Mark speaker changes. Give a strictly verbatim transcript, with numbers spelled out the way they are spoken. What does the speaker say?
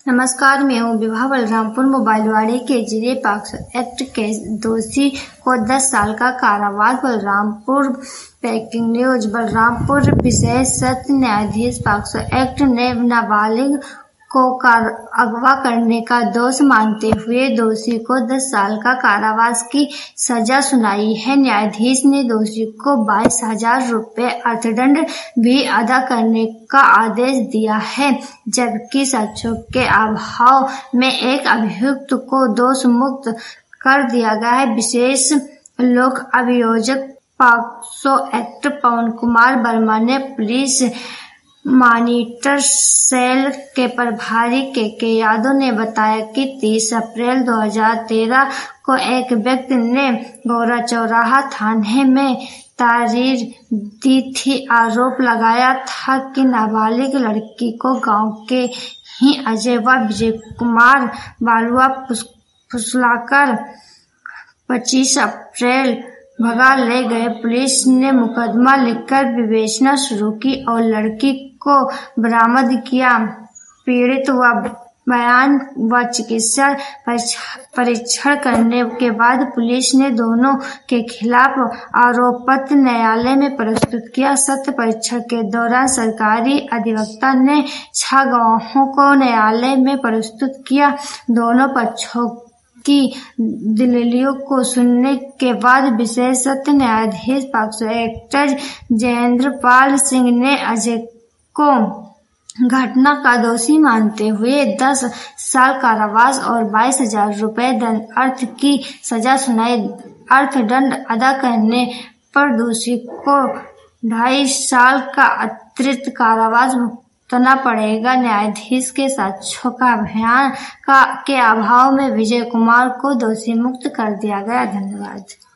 Speaker 1: नमस्कार, मैं हूँ विभा। बलरामपुर मोबाइलवाड़ी के जिले पॉक्सो एक्ट के दोषी को दस साल का कारावास। Balrampur breaking news. बलरामपुर विशेष सत्र न्यायाधीश पॉक्सो एक्ट ने नाबालिग को अगवा करने का दोष मानते हुए दोषी को दस साल का कारावास की सजा सुनाई है। न्यायाधीश ने दोषी को बाईस हजार रुपये अर्थदंड भी अदा करने का आदेश दिया है, जबकि साक्ष्यों के अभाव में एक अभियुक्त को दोष मुक्त कर दिया गया है। विशेष लोक अभियोजक पॉक्सो एक्ट पवन कुमार वर्मा ने पुलिस मॉनिटर सेल के प्रभारी के के यादव ने बताया कि तीस अप्रैल दो हज़ार तेरह को एक व्यक्ति ने गौरा चौराहा थाने में तहरीर दी थी। आरोप लगाया था कि नाबालिग लड़की को गांव के ही अजय व विजय कुमार बालुआ फुसलाकर पच्चीस अप्रैल भगा ले गए। पुलिस ने मुकदमा लिखकर विवेचना शुरू की और लड़की को बरामद किया। पीड़ित व बयान व चिकित्सा परीक्षण करने के बाद पुलिस ने दोनों के खिलाफ आरोप पत्र न्यायालय में प्रस्तुत किया। सत्य परीक्षण के दौरान सरकारी अधिवक्ता ने छह गवाहों को न्यायालय में प्रस्तुत किया। दोनों पक्षों की दलीलों को सुनने के बाद विशेष सत्र न्यायाधीश पॉक्सो एक्ट जयेंद्र पाल सिंह ने अजय को घटना का दोषी मानते हुए दस साल कारावास और बाईस हजार रुपये अर्थ की सजा सुनाई। अर्थदंड अदा करने पर दोषी को ढाई साल का अतिरिक्त कारावास भुगतना पड़ेगा। न्यायाधीश के साक्ष्यों का अभियान का के अभाव में विजय कुमार को दोषी मुक्त कर दिया गया। धन्यवाद।